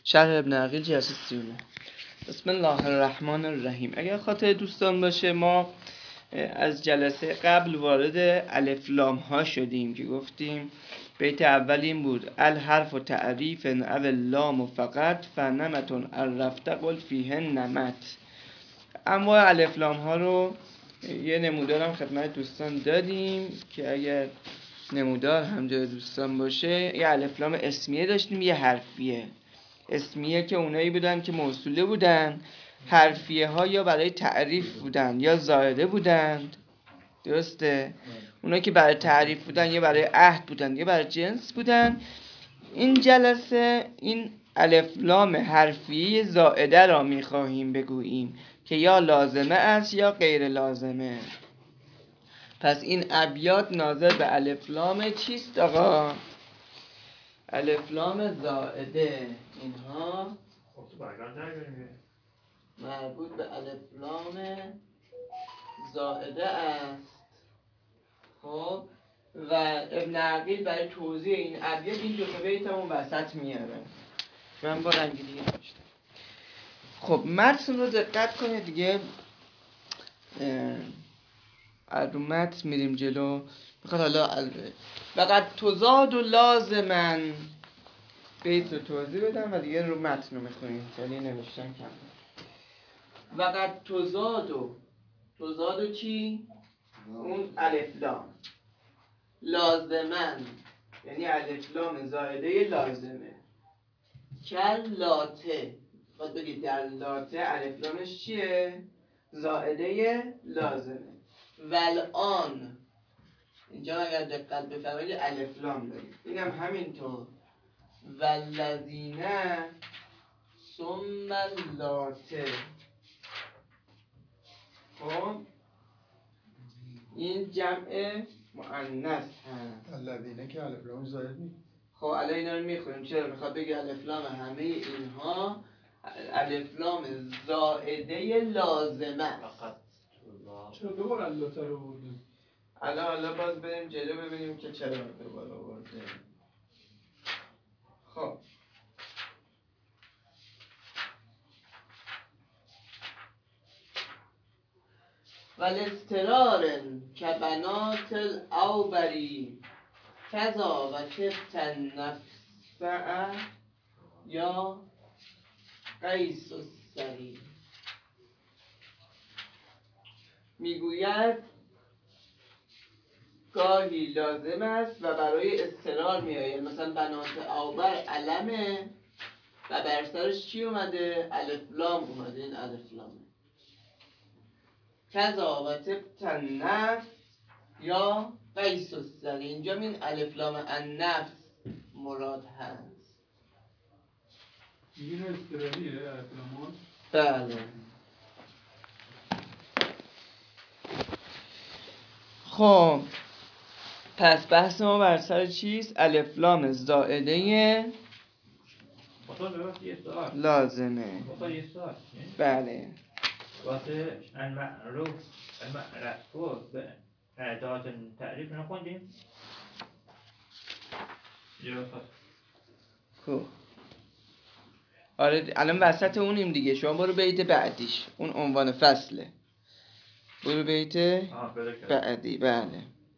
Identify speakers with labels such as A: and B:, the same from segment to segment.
A: شرح ابن عقیل جلسه 39. بسم الله الرحمن الرحیم. اگر خاطر دوستان باشه ما از جلسه قبل وارد الف لام ها شدیم که گفتیم بیت اول این بود: الحرف و تعریف او لام و فقط فنمتون عرفت قل فیه نمت. انواع الف لام ها رو یه نمودارم خدمت دوستان دادیم که اگر نمودار هم جای دوستان باشه، یه الف لام اسمیه داشتیم، یه حرفیه. اسمیه که اونایی بودن که موصوله بودن، حرفیه ها یا برای تعریف بودن یا زائده بودند. درسته؟ اونایی که برای تعریف بودن یا برای عهد بودن یا برای جنس بودن. این جلسه این الف لام حرفی زائده را میخواهیم بگوییم که یا لازمه است یا غیر لازمه. پس این ابیات ناظر به الف لام چیست آقا؟ الف لام زائده. اینها مربوط به الف لام زائده است. خب و ابن عقیل برای توضیح این ابیات این دو تا بیت همون وسط میاره. من با رنگ دیگه نوشتم. خب متن رو دقت کنید دیگه. رو متن میریم جلو. میخواد حالا فقط تزاد و لازمن بیت رو توضیح بدم و دیگه رو متن رو میخونیم. خیلی نوشتم کم. فقط تزاد و چی؟ اون الف لام. لازمن یعنی الف لام زائده لازمه. کل لاته، باید بگید در لاته الف لامش چیه؟ زائده لازمه. والآن، اینجا اگر دقت بفرمایید الف لام داریم، اینم همینطور. والذین ثم اللاته. خب این جمع مؤنث هست.
B: الذین که الف لام زائد نیست.
A: خب الان اینا رو میخونیم. چرا میخواد بگه الف لام همه اینها الف لام زائده لازمه است.
C: چرا دوباره اللاته رو بردیم؟
A: الان باز بریم جلو ببینیم که چرا دوباره آورده. خب والاسترار کبنات الاوبری کذا و تبت النفس یا قیس السری. میگوید گاهی لازم است و برای استرار میآید. مثلا بنات اوبر علمه و بر سرش چی اومده؟ الف لام اومده. این الف لامه. کذا و تبت النفس یا قیس السری. اینجا این الف لام النفس مراد هست.
C: این استراریه الف لامون؟
A: بله. خب پس بحث ما بر سر چیست؟ الف لام زائده لازمه. بله.
D: واسه المعروف به ادات تعریف نخوندیم؟
A: خب آره الان وسط اونیم دیگه. شما برو بیت بعدیش، اون عنوان فصله. برو بیت بعدی. بله.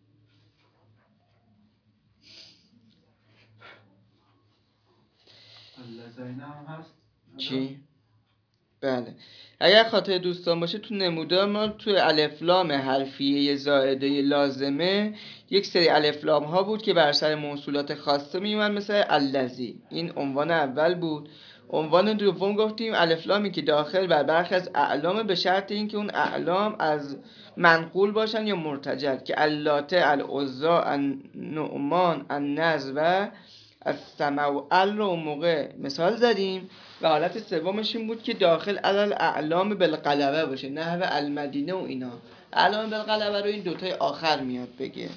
B: الذین هم هست.
A: چی؟ بله. اگر خاطر دوستان باشه تو نمودار ما تو الف لام حرفیه زائده لازمه یک سری الف لام ها بود که بر سر موصولات خاصه میومد، مثل الذی. این عنوان اول بود. عنوان دوم گفتیم الف لامی که داخل بر برخی از اعلام به شرط اینکه اون اعلام از منقول باشن یا مرتجل، که اللاته، العزی، النعمان، النضر و السمع و ال رو موقع مثال زدیم. و حالت سومش این بود که داخل علل اعلام بالغلبه باشه، نحو المدینه و اینا. اعلام بالغلبه رو این دوتای آخر میاد بگه.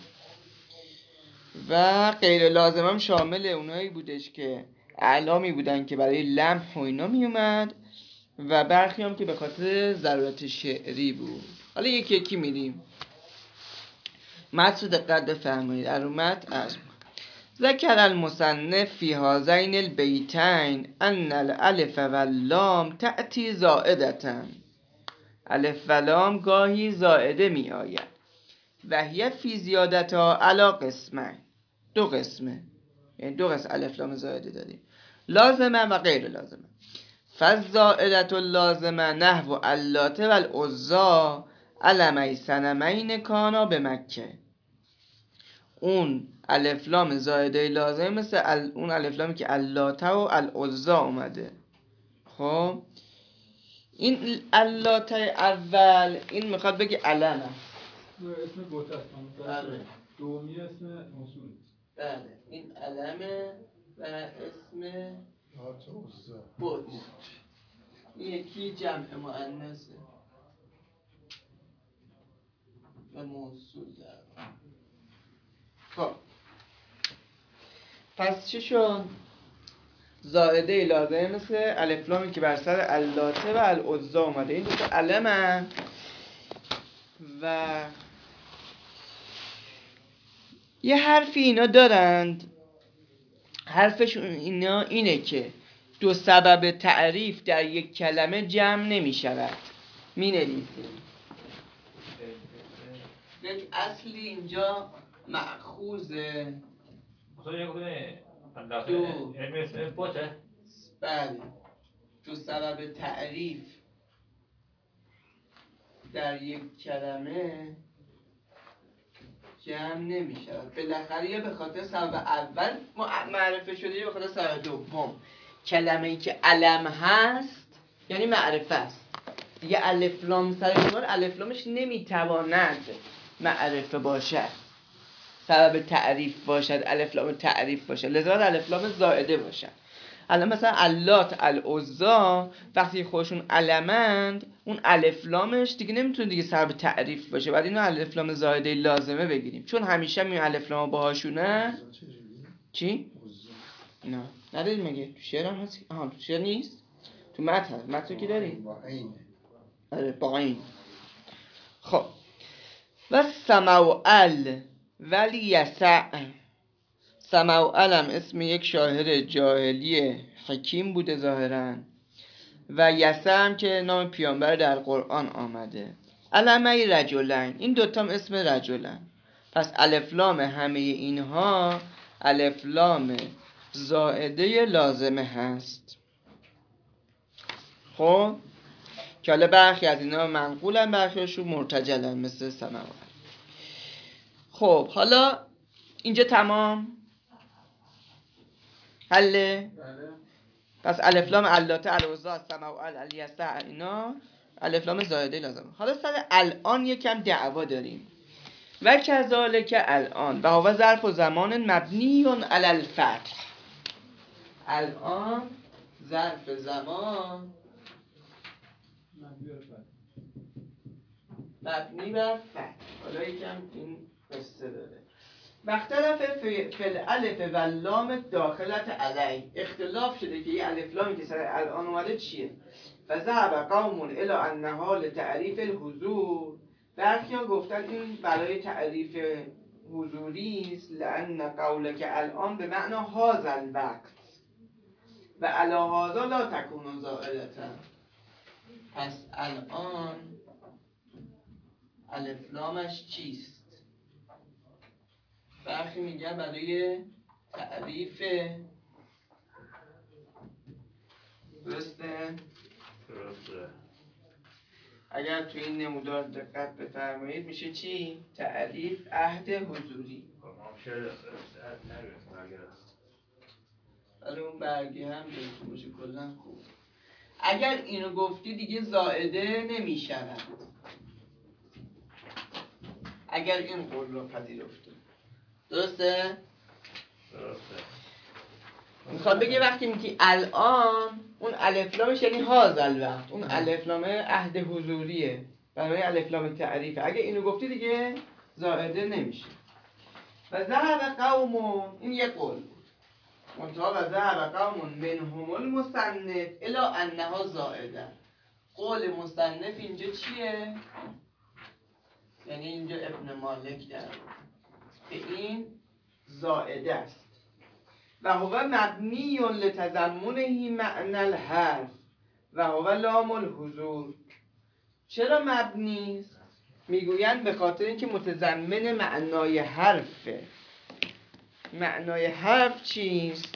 A: و غیر لازم هم شامل اونایی بودش که اعلامی بودن که برای لمح و اینا میومد و برخی هم که به خاطر ضرورت شعری بود. حالا یکی یکی میریم. متن رو دقت بفرمایید. ارومت از ذکر المصنف فی هذین البیتین ان الالف واللام تأتی زائدة. الف و لام گاهی زائده می آید. و هی فی زیادتها علی قسمه، دو قسمه، یعنی دو قسم الف لام زائده داریم، لازمه و غیر لازمه. فالزائدة اللازمه نحو اللات و العزی علمی صنمین کانا به مکه. اون الف لام زائده لازمه مثل اون الف لامی که اللات و العزی اومده. خب این اللات اول این میخواد بگه علم است.
C: اسم بوت است.
A: بله.
C: دومی اسم موصول.
A: بله این علمه و اسم بوت. این یکی جمع مؤنثه و موصول در. خب پس چی شد؟ زائده لازمه مثل الف لامی که بر سر اللاته و العزی اومده. این دو تا علمن و یه حرفی اینا دارند. حرفشون اینا اینه که دو سبب تعریف در یک کلمه جمع نمی شود. می نویسیم یک اصلی اینجا مأخوذه دو. بله دو سبب تعریف در یک کلمه جمع نمی شود. بالاخره یا به خاطر سبب اول معرفه شده یا به خاطر سبب دوم. کلمه‌ای که علم هست یعنی معرفه است دیگه. الف لام سر کنار الف لامش نمیتواند معرفه باشد، سبب تعریف باشد، الف لام تعریف باشد، لذا الف لام زائده باشد. الان مثلا اللات العزی وقتی خودشون علمند اون الف لامش دیگه نمیتونه دیگه سبب تعریف باشه، بعد اینو الف لام زائده لازمه بگیریم چون همیشه می الف لام باهاشونه. چی؟ نه نداریم مگه تو شعر هم هست؟ آها تو شعر نیست، تو متن هست. متن که داریم آره با این. خب و سموعل ولی یسع. سموعل هم اسم یک شاعر جاهلی حکیم بوده ظاهرا و یسع هم که نام پیامبر در قرآن آمده. علمه رجلین این دوتا هم اسم رجلن. پس الف لام همه اینها الف لام زائده لازمه هست. خب که حالا برخی از اینا منقولن برخیشون مرتجلن مثل سموعل. خب حالا اینجا تمام حله. پس الف لام اللاته العزی سموعل الیسع اینا الف لام زائده لازمه. حالا سر الان یکم دعوا داریم. و کذالک الان و هو ظرف و زمان مبنی علی الفتح. الان ظرف زمان مبنی بر فتح. حالا یکم این قصه داره. مختلف فل الف و لام داخلت علی. اختلاف شده که یه الف لامی که سر الان اومده چیه. فذهب قوم الی انها لتعریف الحضور. برخی‌ها گفتن این برای تعریف حضوری است. لان قولک الان به معنی هذا الوقت و علی هذا لا تکون زائدة. پس الان الف لامش چیست؟ برخی میگن برای تعریف. درسته؟ اگر تو این نمودار دقت بفرمایید میشه چی؟ تعریف عهد حضوری. ولی اون برگی هم داشته باشه کلا خوب. اگر اینو گفتی دیگه زائده نمیشود. اگر این قول رو پذیرفتی. درسته؟ میخواد بگه وقتی میگی الان اون الف لامش یعنی هاذا الوقت، اون الف لام عهد حضوریه برای الف لام تعریفه. اگه اینو گفتی دیگه زائده نمیشه. و ذهب قوم این یک قول بود. منتها و ذهب قوم منهم المصنف الی انها زائده. قول مصنف اینجا چیه؟ یعنی اینجا ابن مالک در که این زائده است. و هو مبنی لتضمنه معنی الحرف و هو لام الحضور. چرا مبنی است؟ میگویند به خاطر اینکه متضمن معنای حرفه. معنای حرف چیست؟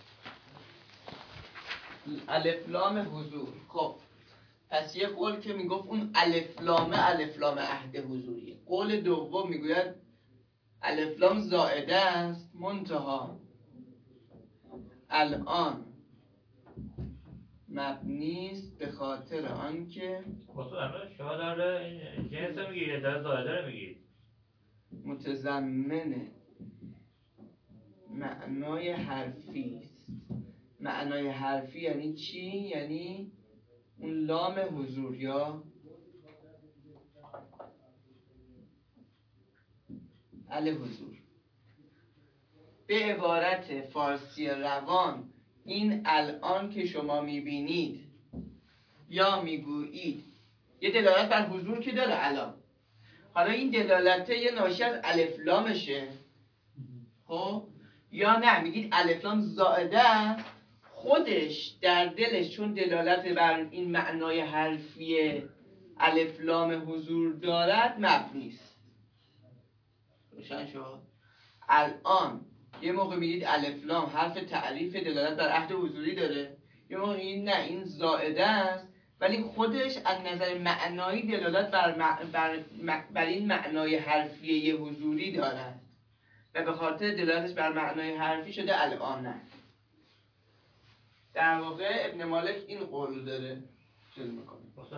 A: الف لام حضور. خب پس یه قول که میگفت اون الف لام عهد حضوریه. قول دوم میگوید الف لام زائده است، منتها الان مبنی است به خاطر آنکه
D: شما داره این جنس رو میگیرید، داره زائده رو میگیرید.
A: متضمن معنای حرفی است. معنای حرفی یعنی چی؟ یعنی اون لام حضور یا حضور. به عبارت فارسی روان این الان که شما میبینید یا میگویید یه دلالت بر حضور که داره الان. حالا این دلالت یه ناشی از الف لامشه، خب یا نه میگید الف لام زائده است، خودش در دلش چون دلالت بر این معنای حرفی الف لام حضور دارد مبنی است. روشن شد؟ الان یه موقع میگید الف لام حرف تعریف دلالت بر عهد حضوری داره، یه موقع میگید نه این زائده است ولی خودش از نظر معنایی دلالت بر این معنای حرفی حضوری دارد و به خاطر دلالتش بر معنای حرفی شده الان. نه در واقع ابن مالک این قول داره چیز میکنه.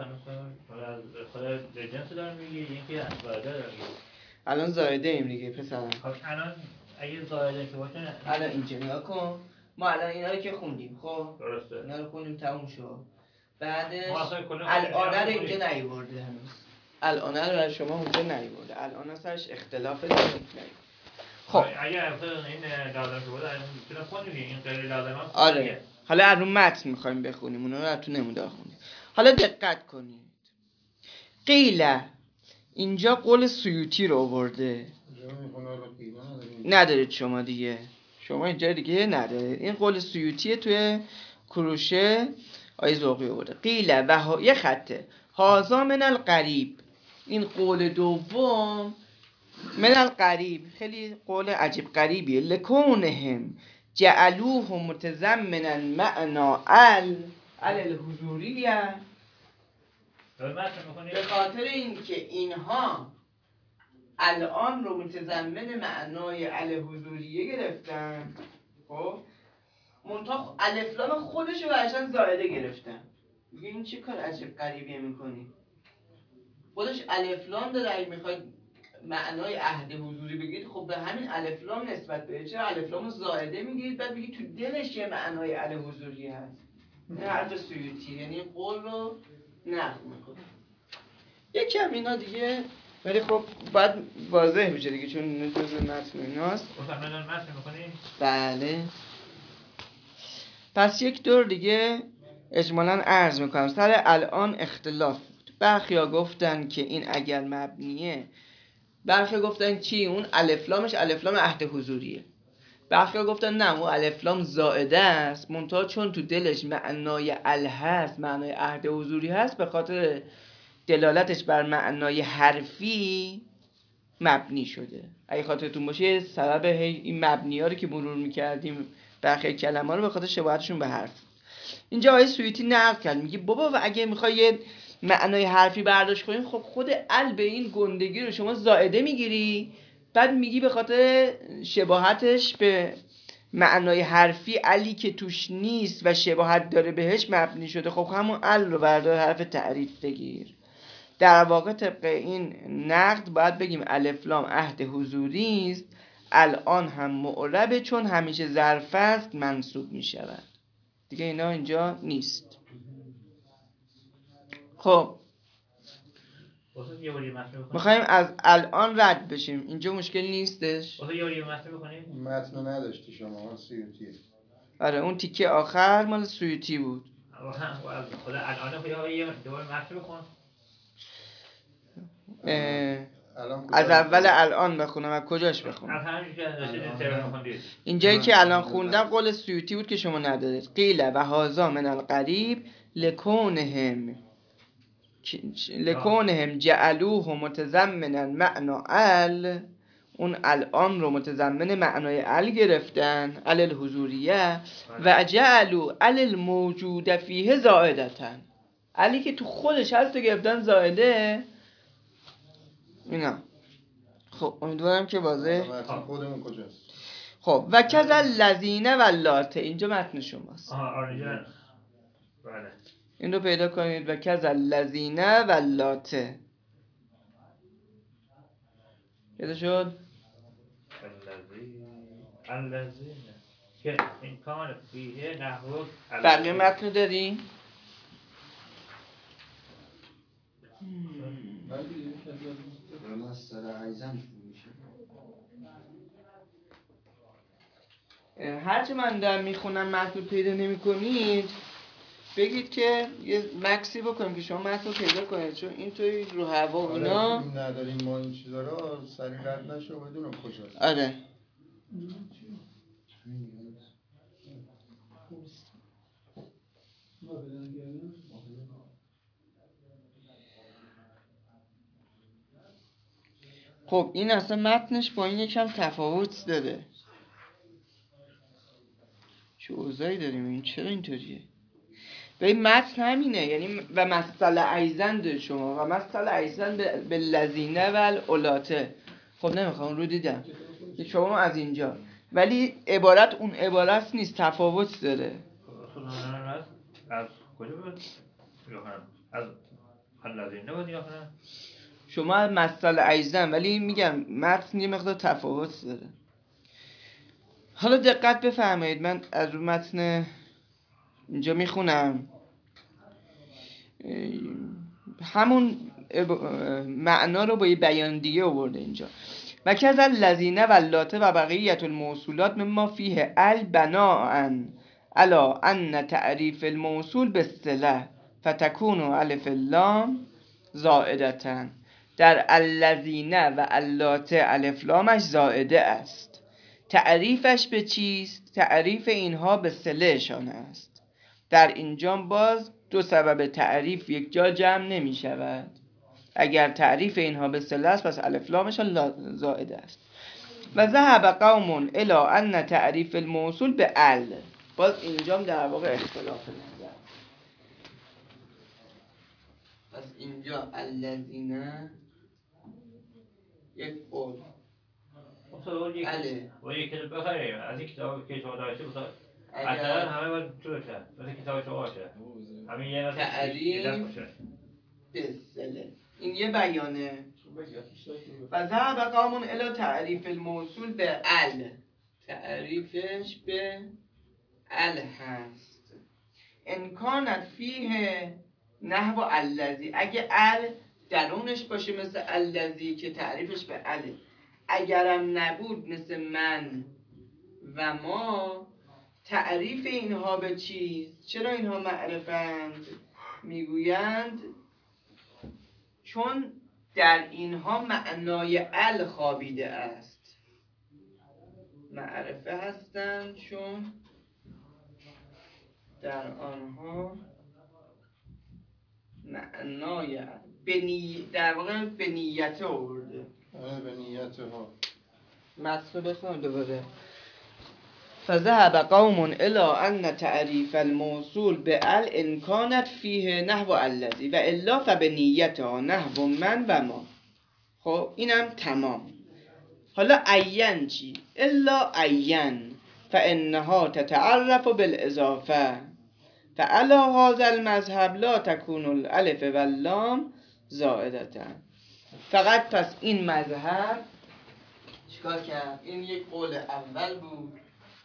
D: خود جنس داره میگیرید اینکه زائده داره میگیرید.
A: الان زائده ایم دیگه پسرم.
D: خب الان اگه زائده که باشه
A: الان اینجا نگاه کن، ما الان اینا رو که خوندیم، خب
D: درسته
A: اینا رو خوندیم تموم شد. بعدش
D: ما اصلا کلا
A: الان رو اینجا نیورده هنوز. الان رو برای شما اونجا نیورده. الان سرش اختلاف داره. خب
D: اگه این لازم که بود میتونه خوندیم این غیر لازم هم.
A: آره حالا از رو متن میخوایم بخونیم، اونا رو از تو نمودار خوندیم. حالا دقت کنید. قیل اینجا قول سیوطی رو آورده. ندارید شما دیگه، شما اینجا دیگه ندارید. این قول سیوطیه توی کروشه آیه ذوقی آورده. قیل و یه خطه هازا من القریب. این قول دوم من القریب خیلی قول عجیب غریبیه. لکونهم جعلوه متضمنا معنا الحضوریه. به خاطر اینکه اینها الان رو متضمن معنای الحضوریه گرفتن، خب منتها الف لام خودش رو برشان زائده گرفتن. میگه این چه کار عجیب غریبیه میکنی؟ خودش الف لام داره. اگه میخواید معنای عهد حضوری بگید خب به همین الف لام نسبت بده. چرا الف لام زائده میگید بعد بگید تو دلش یه معنای الحضوری هست؟ این حرف سیوطی، یعنی قول رو نقد میکنه. یکی هم اینا دیگه ولی خب باید واضح بشه دیگه چون جزء متن ایناست.
D: متن میکنیم؟
A: بله. پس یک دور دیگه اجمالاً عرض میکنم. سر الان اختلاف بود. برخیا گفتن که این اگر مبنیه، برخیا گفتن چی؟ اون الف لامش الف لام عهد حضوریه. برخیا گفتن نه اون الف لام زائده است، منتها چون تو دلش معنای ال هست، معنای عهد حضوری هست، به خاطر دلالتش بر معنای حرفی مبنی شده. اگه خاطرتون باشه سبب این مبنی ها رو که مرور میکردیم برخی کلمه ها رو به خاطر شباهتشون به حرف. اینجا آیه سیوطی نقل کرد میگه بابا و اگه میخوای یه معنای حرفی برداشت کنی خب خود ال به این گندگی رو شما زائده میگیری، بعد میگی به خاطر شباهتش به معنای حرفی علی که توش نیست و شباهت داره بهش مبنی شده. خب همون ال رو بردار حرف تعریف بگیر. در واقع طبق این نقد باید بگیم الف لام عهد حضوری است، الان هم معربه چون همیشه ظرف است منصوب می شود. دیگه اینا اینجا نیست. خب میخوایم از الان رد بشیم، اینجا مشکل نیستش.
B: متن نداشتی شما سیوطیه.
A: آره اون تیکه آخر مال سیوطی بود.
D: خدا الان یه دوباره متن بخون.
B: الان
A: از اول الان بخونم از کجاش بخونم؟
D: از همین که داشتید ترم خوندید.
A: اینجایی که الان خوندم قول سیوطی بود که شما ندادید. قیل و هذا من القریب لکونهم جعلوه متضمنا معنا ال، اون الان رو متضمن معنای ال گرفتن، ال الحضوریه، و جعلو ال الموجود فیه زائدتن، علی که تو خودش هست رو گرفتن زائده. اینا خب امیدوارم که واضح.
B: خودمون کجاست؟
A: خب و کذا الذین و اللاته، اینجا متن شماست.
D: آره بله.
A: این رو پیدا کنید و کذا الذین و اللاته. پیدا شد؟
D: الذین که این کان فیه نحو
A: بقیه متن داریم؟ هرچه من دارم میخونم متن رو پیدا نمی کنید بگید که یه مکسی بکنیم که شما متن رو پیدا کنید، چون اینطوری رو هوا اونا
B: نداریم ما این چیزا رو سریع رد نشو بدونم کجاست.
A: آره خب این اصلا متنش با این یکم تفاوت داره. چه اوضاعی داریم این؟ چرا اینطوریه؟ به این متن همینه، یعنی و مثل ایزن داره شما و مثل ایزن به لذینه و الاولاته. خب نمیخوام رو دیدم شما از اینجا، ولی عبارت اون عبارت نیست، تفاوت داره.
D: از کجا بود؟ از لذینه بود یا نه؟
A: شما از مثل ایزن، ولی میگم متن یه مقدار تفاوت داره. حالا دقت بفرمایید، من از رو متن اینجا میخونم، همون معنا رو با یه بیان دیگه آورده اینجا. و کذا الذین و اللاته و بقیت الموصولات مما فیه البناء علی ان تعریف الموصول بالصله فتكون الف اللام زائدتن. در الذین و اللاته الف لامش زائده است. تعریفش به چیست؟ تعریف اینها به صله شان است. در اینجا باز دو سبب تعریف یک جا جمع نمی شود. اگر تعریف اینها به صله است پس الف لامشان زائده است. و ذهب قوم الی ان تعریف الموصول به ال، باز اینجا در واقع اختلاف نظر. پس اینجا الذین یک قول اله
D: و یک کتاب بخریم از این کتاب که شما داشته بسید اصلا همه باید چون شد مثل کتاب شما باشه همین یه مثل
A: تعریف بسله، این یه بیانه. و ذهب قوم الی تعریف الموصول به ال، تعریفش به ال هست. ان کانت فیه نحو الذی، اگه ال درونش باشه مثل الذی که تعریفش به ال، اگرم نبود مثل من و ما، تعریف اینها به چیست؟ چرا اینها معرفند؟ میگویند چون در اینها معنای ال خوابیده است. معرفه هستند چون در آنها معنای در واقع به نیت آورده.
B: به نیت ها
A: متن بخونم دوباره. فذهب قوم الی ان تعریف الموصول به ال ان کانت فیه نحو الذی و الا فبنیتها نحو من و ما. خب اینم تمام. حالا عین چی؟ الا عین فانها تتعرف بالاضافه فعلى هذا المذهب لا تكون الالف واللام زائدتان. فقط پس این مذهب چیکار کرد؟ این یک قول اول بود.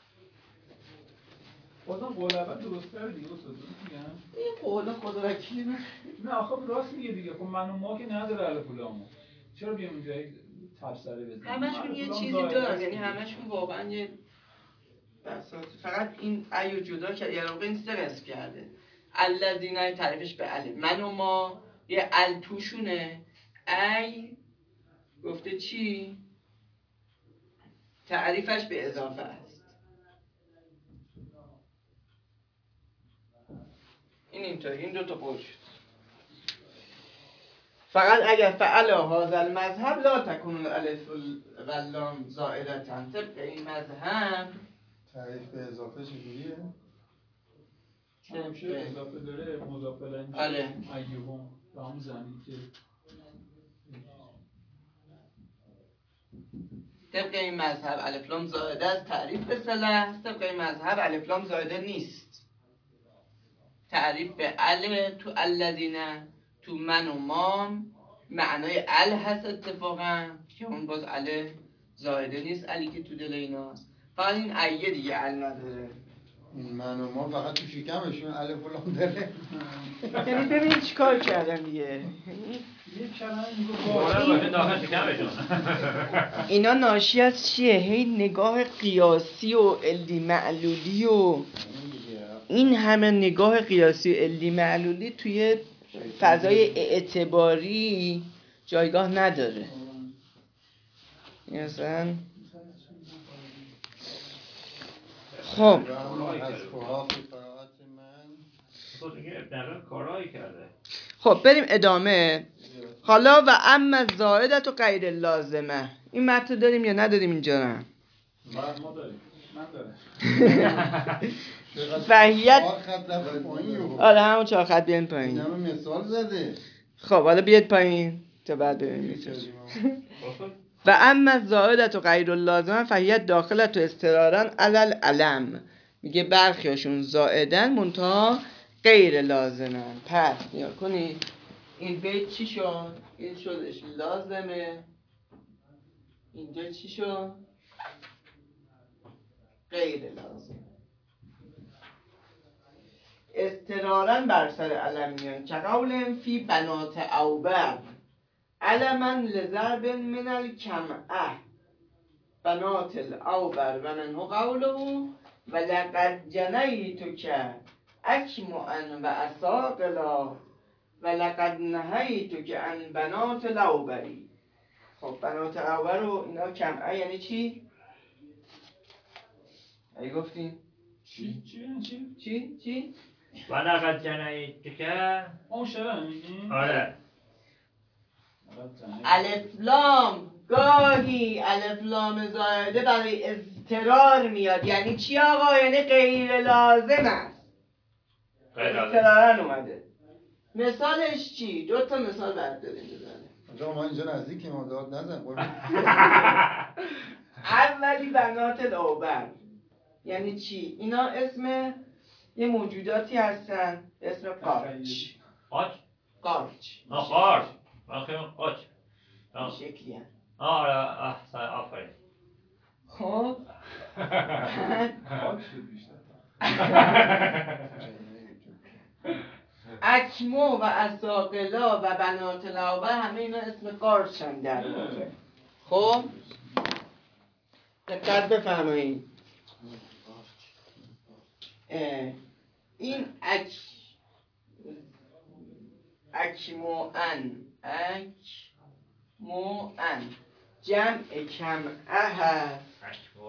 C: بازم قول اول درست کرد دیگه استاد میگم.
A: این قول خدا وکیلی
C: نه خب راست میگه دیگه. خب من و ما که نداره الف و لامو. چرا بیام اینجا تفسیری بزنیم؟
A: همشون یه چیزی دارن، یعنی همشون واقعا یه بساطه. فقط این ایو جدا کرد، یعنی واقعا این سه قسم کرده. الذین تعریفش به ال، من و ما یه ال توشونه، ای گفته چی؟ تعریفش به اضافه است. این دو تا قول شد. فقط اگر فعل هذا المذهب لا تكون الالف واللام زائدة. طبق این مذهب
B: تعریف به اضافه چجوریه؟
C: چون همیشه اضافه داره مضاف الیه میشه.
A: آره.
C: ایهم به همون زمین که
A: طبق این مذهب الف لام زائده است، تعریف به صله است. طبق این مذهب الف لام زائده نیست. تعریف به ال تو الذین، تو من و ما معنای ال هست اتفاقا، که اون باز ال زائده نیست، علی که تو دل ایناست. فقط این ایه دیگه ال نداره.
B: من و ما فقط تو شکمشون الف و لام داره.
A: یعنی ببین چیکار کردن دیگه.
C: یک کلمه میگه
D: بارن باشه داخل شکمشون.
A: اینا ناشی از چیه؟ هی نگاه قیاسی و علمی معلولی و این همه نگاه قیاسی و علمی معلولی توی فضای اعتباری جایگاه نداره. مثلا خب
D: تو دیگه ابن کارایی کرده.
A: خب بریم ادامه. حالا و اما زائدت و غیر لازمه، این متن داریم یا نداریم اینجا؟ نه
C: ما داریم. من دارم.
A: فهیت
B: خط رفت پایین.
A: آره همون 4 خط بیان پایین.
B: این همه مثال زده.
A: خب حالا بیاد پایین تا بعد ببینیم. و اما زائدت و غیر لازمه فهیت داخلت و استراران علل علم، میگه برخیاشون زائدن منتها غیر لازمن. پس نیا کنید این بیت چی شد؟ این شدش لازمه، اینجا چی شد؟ غیر لازم. استرارن بر سر علم میان که قول فی بنات اوبر علما لضرب من الکمعه بنات الاوبر و منه قوله و لقد جنیت که اکمعا و اساقلا و لقد نهیت که ان بنات الاوبری. خب بنات الاوبر رو اینا کمعه یعنی چی؟ ای گفتین؟ چی؟
D: ولقد جنیت که
C: اون شعر میگین؟
D: آره.
A: الف لام گاهی الف لام زائده برای اضطرار میاد. یعنی چی آقا؟ یعنی غیر لازم است. اضطرارن اومده. مثالش چی؟ 2 تا مثال بعد داریم بزنیم.
B: آجا ما اینجا نزدیکیم، ما داد نزن.
A: اولی بنات الاوبر یعنی چی؟ اینا اسم یه موجوداتی هستن به اسم قارچ.
D: قاچ؟
A: قارچ
D: قارچ. قاچ.
A: این شکلی هم.
D: آره آفرین.
A: خب
C: قاچ شد بیشتر.
A: اکمو و اساقلا و بنات الاوبر همه اینا اسم قارچن در واقع. خب دقت بفرمایید. این اکموان جمع کمعه هست.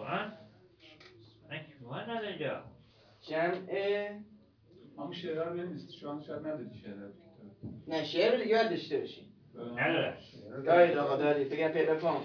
D: اکموان نداره اینجا.
A: جمع
C: همون شعر رو بنویس. شاید نداری شعر رو کتاب.
A: نه شعر دیگه باید داشته باشیم.
D: نداره.
A: دارید آقا دارید. بگم پیدا کن.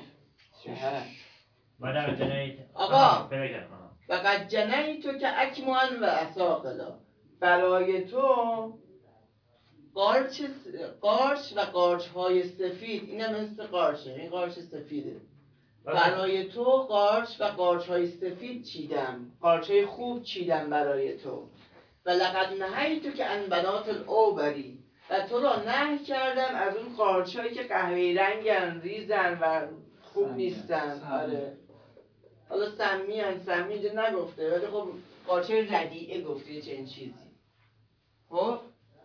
D: ولقد جنیت.
A: آقا
D: پیدا کردم.
A: وقد جنیت که اکموان و اساقلا، برای تو قارچ و قارچ های سفید، این هم اسم قارچه، این قارچ سفیده. برای تو قارچ و قارچ های سفید چیدم، قارچ های خوب چیدم برای تو. و لقد نهیت که ان بنات الاوبری، و تو را نهی کردم از اون قارچ هایی که قهوه‌ای رنگن، ریزن و خوب نیستن. آره حالا سمی اینجا نگفته ولی خب قارچ ردیعه گفته یه چنین چیزی. خب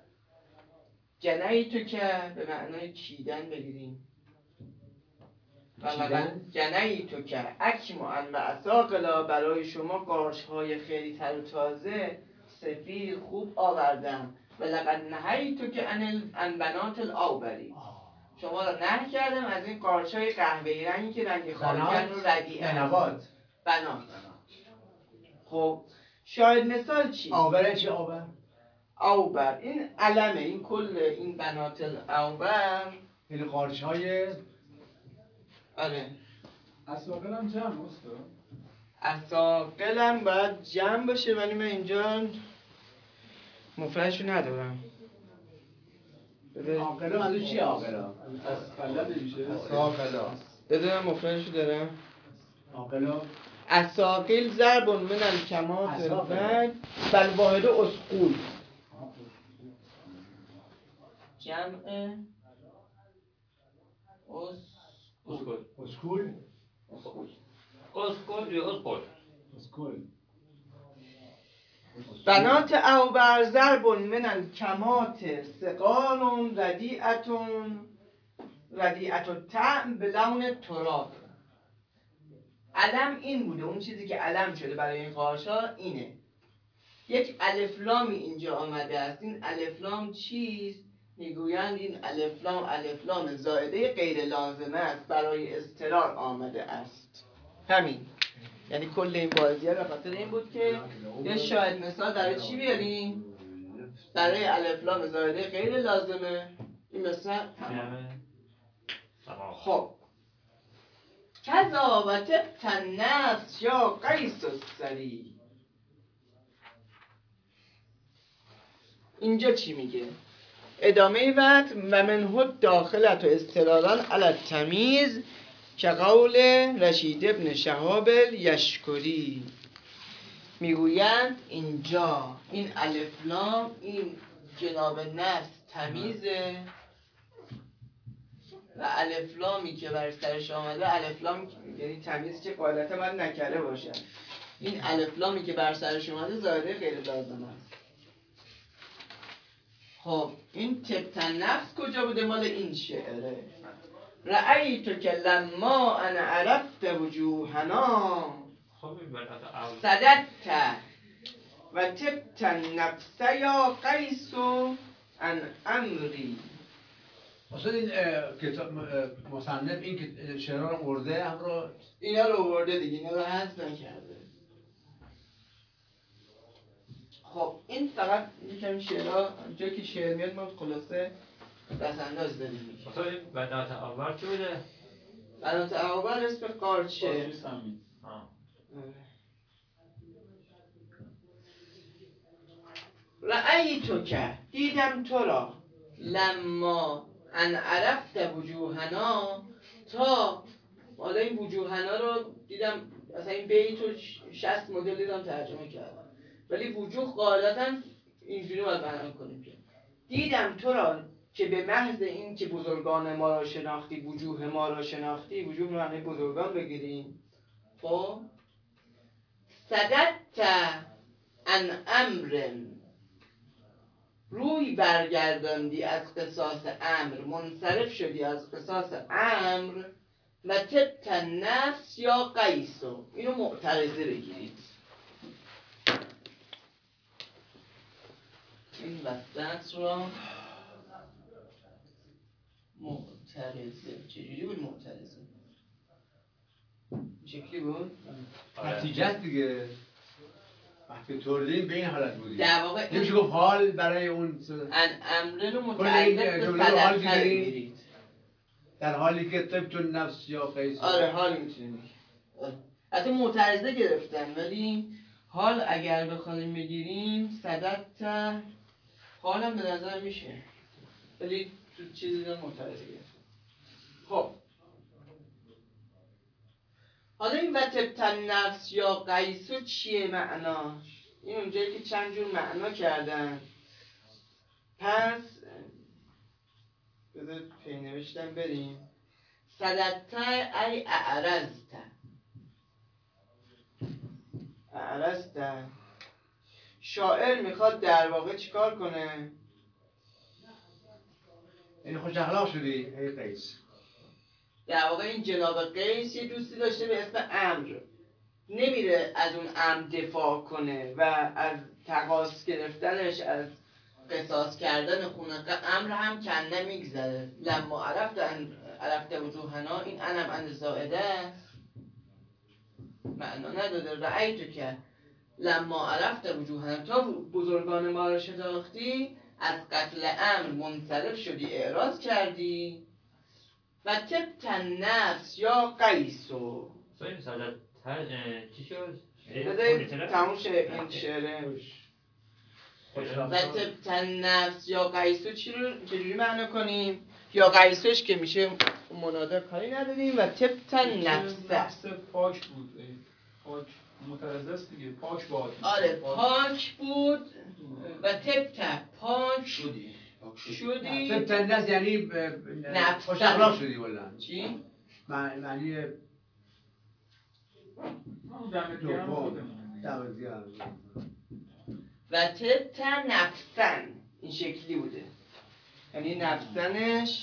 A: جنیت تو که به معنای چیدن بگیریم. جنیت تو که اکمعا و اساقلا، برای شما قارچ های خیلی تر و تازه سفید خوب آوردم. و لقد نهیت تو که ان بنات الاوبری، شما رو نه کردم از این قارچ‌های قهوه‌ای رنگی که رنگ خاکن رو ردیعه است.
E: نبات
A: بنات. خب شاهد مثال چی؟
E: آبره چی آبر؟
A: اوبر این علمه، این کل این بنات الاوبر
E: این قارچ های
A: آره
C: اساقل هم جمع استاد.
A: اساقلم باید جمع باشه ولی من اینجا مفردشو ندارم. بده
E: آقلا از چی آقلا؟
C: اسقله نمیشه.
B: ساقلا
A: بده مفردشو دارم.
E: آقلا
A: اساقل ضرب من الکمات
E: اساقل.
A: الرنگ فالواحد اسقول جمع
D: اسکل
E: اسکول
D: اسکل یا اسکل
E: اسکول
A: بنات اوبر ضرب من الکمات سقال ردیعت الطعم به لون تراب. علم این بوده، اون چیزی که علم شده برای این قارچ‌ها اینه. یک الفلامی اینجا آمده است. این الفلام چیست؟ میگویند این الفلام زائده غیر لازمه است، برای اضطرار آمده است. همین. یعنی کل این بازیه به خاطر این بود که یه شاهد مثال برای چی بیاریم؟ برای الفلام زائده غیر لازمه. این مثل خب کذا و تبت النفس یا قیس السری. اینجا چی میگه؟ ادامه وقت و منه داخلت و استراران علی التمیز که قول رشید ابن شهاب یشکری. میگویند اینجا این الفلام این جناب نفس تمیزه و الفلامی که بر سرش آمده الفلام یعنی تمیز که قاعدتا باید نکره باشه. این الفلامی که بر سرش اومده زائده غیر لازم است. خب این تبتن نفس کجا بوده؟ مال این شعره. رأیتو که لما انا عرفت وجوهنا صددت و تبتن نفس یا قیس عن امری.
E: اصلا این کتاب مصنف این که شعرها رو ورده هم رو
A: اینا رو ورده دیگه، اینا رو حذف نکرده. خب این فقط یکم شعرها جایی که شعر میاد ما خلاصه دستانداز داریم میگه.
D: اصلا این بنات اول چی بوده؟
A: بنات اول اسم قارچه.
C: قارچ سمی.
A: رأیتو که دیدم تو را لما ان عرفت وجوهنا، تا حالا این وجوهنا رو دیدم، اصلا این بیتو 60 مدل دیدم ترجمه کردم ولی وجوه قاعدتا اینجوری باید بیان کنیم که دیدم تو را که به محض این که بزرگان ما را شناختی، وجوه ما را شناختی، وجوه معنی بزرگان بگیریم. خب صددت عن امر، روی برگرداندی از قصاص امر، منصرف شدی از قصاص امر و تبت نفس یا قیسو. اینو معترضه بگیرید. این وسط رو معترضه. چجوری بود معترضه؟ این شکلی بود؟
E: نتیجه است دیگه. وقتی توردیم به این حالت بودیم.
A: در واقع
E: نمیشه گفت حال برای اون
A: ان امره رو متعلق به صدقه بگیرید.
E: در حالی که طبت النفس یا قیس.
A: آره حال میتونیم بگیریم. حتی معترضه گرفتن ولی حال اگر بخوایم بگیریم صدقت حال هم به نظر میشه ولی تو چیزی رو معترضه گرفتن. خب حالا این و تبتن نفس یا قیسو چیه معناش؟ این اونجایی که چند جور معنا کردن. پس بذار پی نوشتن بریم. صددت ای اعرضت. اعرضت شاعر میخواد در واقع چیکار کنه؟
E: این خوش اخلاق شدی ای قیس.
A: در واقع این جناب قیس یه دوستی داشته به اسم امر، نمیره از اون امر دفاع کنه و از تقاص گرفتنش از قصاص کردن خون امر هم کنه میگذره. لما عرفت وجوهنا، این انم ان زائده است، معنا نداره. رأیتو که لما عرفت وجوهنا، تا بزرگان ما رو شناختی، از قتل امر منصرف شدی، اعراض کردی. و تبت نفس یا قیسو.
D: سوی سادت چی شد؟
A: بذارید تموم شه این شعره. و تبت نفس یا قیسو چجوری معنا کنیم؟ یا قیسوش که میشه منادا کاری نداریم. و تبت نفس
C: پاک بود، پاک مترزه است دیگه، پاک باد.
A: آره پاک بود. و تبت پاک
B: شدی
E: تبت الناس یعنی خوش اخلاق شدی ولا
A: چی؟
E: معنی
C: دمت گرم خودمون.
E: دمت گرم.
A: و تبت نفسن این شکلی بوده، یعنی نفسنش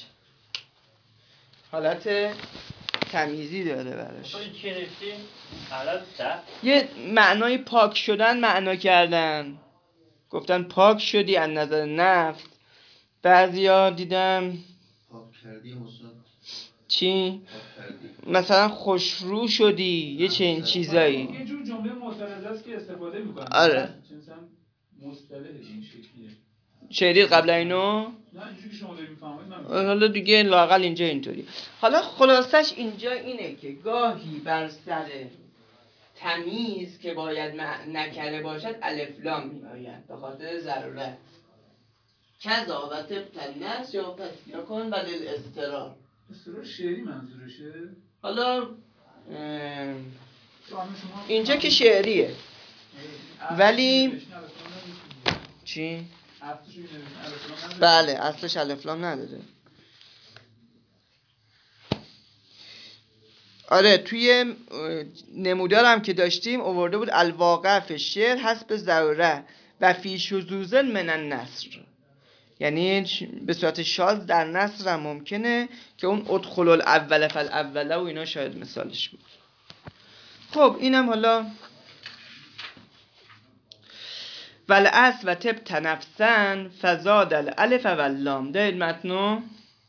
A: حالت تمیزی داره براش.
D: این چی نوشتی؟ حالت ده؟
A: یه معنای پاک شدن معنا کردن، گفتن پاک شدی از نظر نفس. بعضیا دیدم
B: پاک کردی مصاد
A: چی؟
B: پاک کردی
A: مثلا خوشرو شدی، یه چنین چیزایی.
C: یه جور جمله معترضه است که استفاده میکنن.
A: آره.
C: مثلا مصطلحش این شکلیه.
A: شنیدید قبل اینو؟
C: نه اینجوری که شما دارید میفهمید من
A: حالا دیگه لااقل اینجا اینطوری. حالا خلاصش اینجا اینه که گاهی بر سر تمیز که باید نکره باشد الف لام می آید به خاطر ضرورت. کذا و تبت النفس یا پس نکن و للاضطرار.
C: استرار شعری منظورشه؟
A: حالا
C: شما
A: اینجا که شعریه ولی چی؟ بله اصلش الف لام نداره. آره توی نمودارم که داشتیم آورده بود الواقع فی الشعر حسب ضروره و فی شذوذ من النثر، یعنی به صورت شاذ در نثر هم ممکنه که اون ادخل الاول فالاول و اینا شاید مثالش بود. خب اینم حالا والعص و تبت نفسن فزاد الالف واللام. دارید متنو؟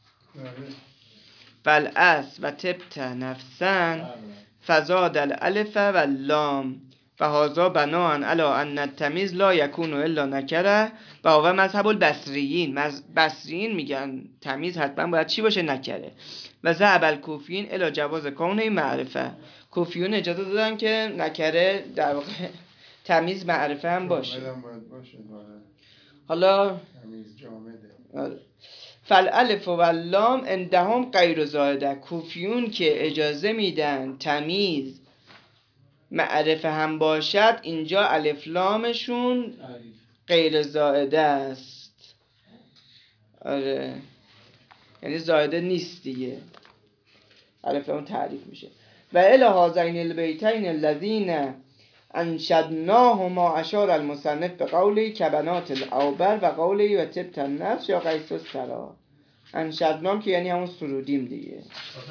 A: والعص و تبت نفسن فزاد الالف واللام و هذا بناء علی ان التمیز لا یکون الا نکره و هو مذهب البصریین. بصریین میگن تمیز حتما باید چی باشه؟ نکره. و ذهب الکوفیین الی جواز کونه معرفه. کوفیون اجازه دادن که نکره در واقع تمیز معرفه هم باشه. حالا
B: تمیز جامده.
A: فالالف و اللام عندهم غیر زائده. کوفیون که اجازه میدن تمیز معرفه هم باشد، اینجا الف لامشون غیر زائده است. آره یعنی زائده نیست دیگه، الف لام تعریف میشه. و الی هذین البیتین الذین انشدناهما اشار المصنف به قولی کبنات الاوبر و قولی و تبت النفس یا قیس السرا. انشدنام که یعنی همون سرودیم دیگه.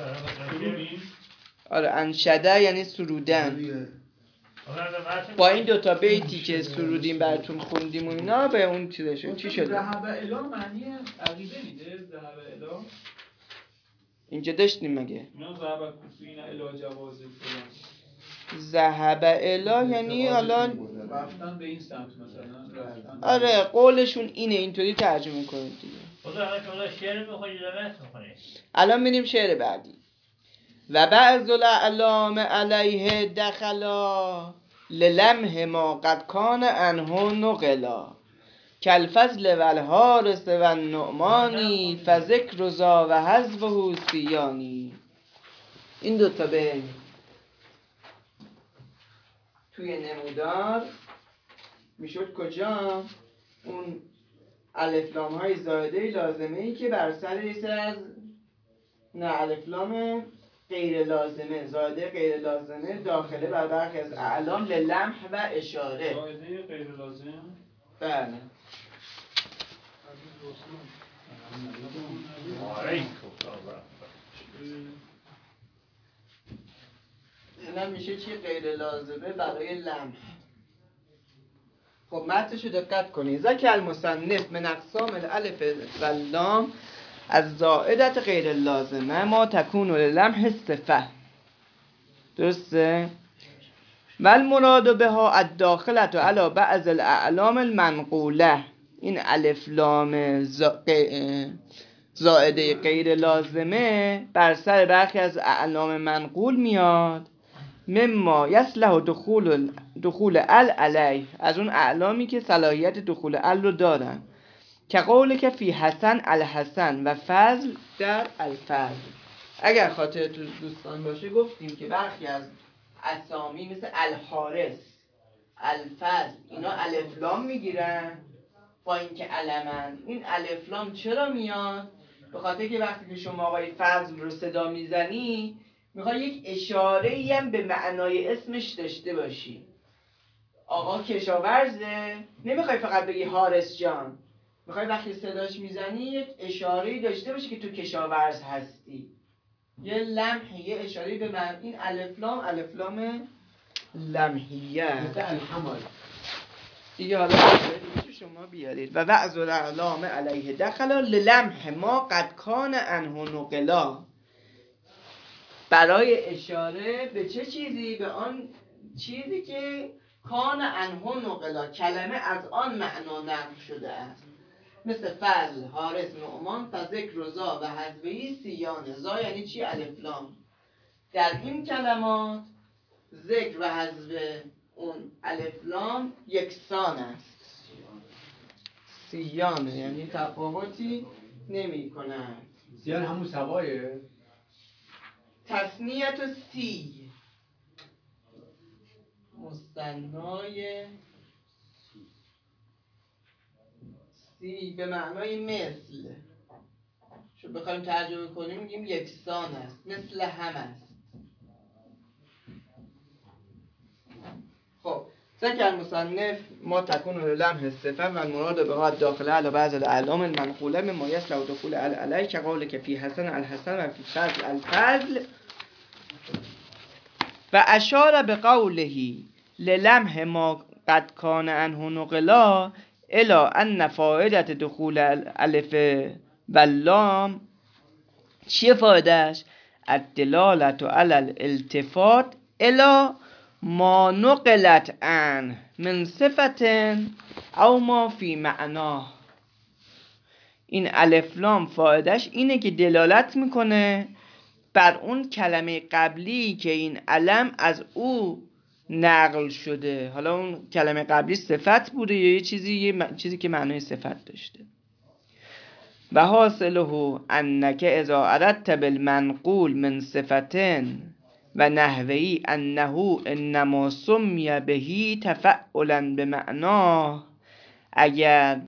A: آره انشده یعنی سرودن. با این دوتا بیتی که سرودیم براتون خوندیم و اینا به اون چیزشون چی شده؟
C: ذهب الی معنی عقیده میده؟ ذهب الی
A: اینجا داشتیم مگه؟
C: نه ذهب کوفیین الی جواز فلان.
A: ذهب الی یعنی حالا
C: رفتن به این سمت مثلا رفتن.
A: آره قولشون اینه، اینطوری ترجمه کنید دیگه.
D: خدا شعر میخونید یا متن میخونید؟
A: الان میریم شعر بعدی. و بعض الاعلام علیه دخلا للمح ما قد کان عنه نقلا کالفضل و الحارس و النعمانی فذکر ذا و حذفه سیانی. این دوتا به توی نمودار میشد کجا؟ اون الف لام های زائده لازمه ای که بر سر یه سر از نه الف لام غیر لازمه، زائده غیر لازمه داخله بر برخی از اعلام للمح و اشاره.
C: زائده غیر لازم؟
A: بله. اینم میشه چی؟ غیر لازمه برای لمح. خب متنشو دقت کنید. ذکر المصنف من اقسام الالف واللام از زائدت غیر لازمه ما تکون للمح الصفه. درسته؟ والمراد بها الداخلة علی بعض الاعلام المنقوله. این الف لام زائده غیر لازمه بر سر برخی از اعلام منقول میاد. مما یصلح دخول ال علیه، از اون اعلامی که صلاحیت دخول ال رو دارن. که قولی که فی حسن الحسن و فضل در الفضل. اگر خاطرتون دوستان باشه گفتیم که برخی از اسامی مثل الحارس، الفضل، اینا الف لام میگیرن با اینکه علمن. این الف لام چرا میاد؟ به خاطر که وقتی که شما آقای فضل رو صدا میزنی میخوای یک اشاره‌ای هم به معنای اسمش داشته باشی. آقا کشاورزه، نمیخوای فقط بگی حارس جان، میخوای وقتی صداش میزنی یک اشاره‌ای داشته باشی که تو کشاورز هستی. یه لمح، یه اشاره‌ای به معنی. این الف لام لمحیه
E: مثل الحمل
A: دیگه. حالا دیگه شما بیارید. و وعظ الاعلام علیه دخل للمح ما قد کان عنه نقلا، برای اشاره به چه چیزی؟ به آن چیزی که کان عنه نقلا، کلمه از آن معنا نقل شده است. مثل فضل، حارس، نعمان، فذکر رضا و حذفی سیانه. زا یعنی چی؟ الف لام. در این کلمات ذکر و حذف اون الف لام یکسان است. سیانه یعنی تفاوتی نمی کنند.
E: سیان همون سوایه.
A: تسنیت و سی مستنای سی به معنای مثل. چون بخوایم ترجمه کنیم میگیم یکسان است، مثل هم است. خب ذکر المصنف ما تكون للمح الصفه و المراد بها الداخله على بعض الاعلام المنقوله مما يصلح دخول علیه که قولک فی حسن الحسن و فی فضل الفضل. و اشار بقوله للمح ما قد کان عنه نقلا الی ان فائدت دخول الالف واللام چیه فایدهش؟ الدلالت علی الالتفات الی ما نقلت عن من صفت او ما فی معناه. این الف لام فایدهش اینه که دلالت میکنه بر اون کلمه قبلی که این علم از او نقل شده. حالا اون کلمه قبلی صفت بوده یا یه چیزی که معنای صفت داشته. و حاصله انک اذا اردت بالمنقول من صفتن و نحوی انه انما سمی بهی تفعلا بمعناه. اگر